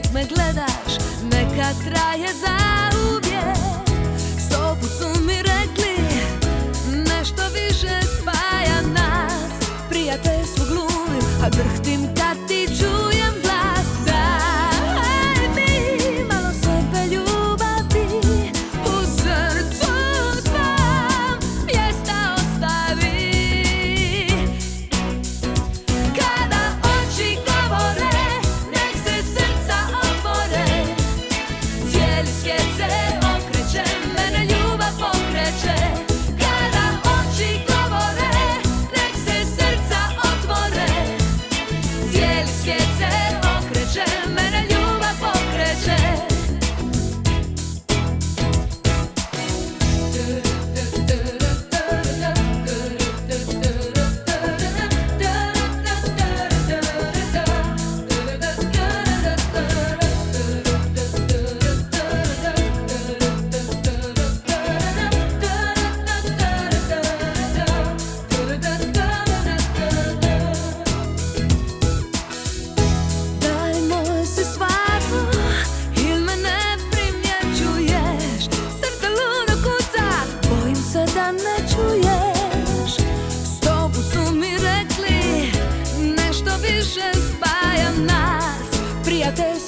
dok me gledaš, neka traje zauvijek. 100 put su mi rekli, nešto više spaja nas. Prijateljstvo glumim, a drhtim kad ti čujem glas. Daj mi malo sebe ljubavi, u srcu svom mjesta ostavi. Kada oči govore, nek se srca otvore. Cijeli svijet se okreće, mene ljubav pokreće. Kada oči govore, nek se srca otvore. Cijeli svijet se okreće, mene ljubav pokreće. Daj moj si stvarno, il me ne primjećuješ. Srce ludo kuca, bojim se da ne čuješ. 100 put su mi rekli, nešto više spaja nas. Prijateljstvo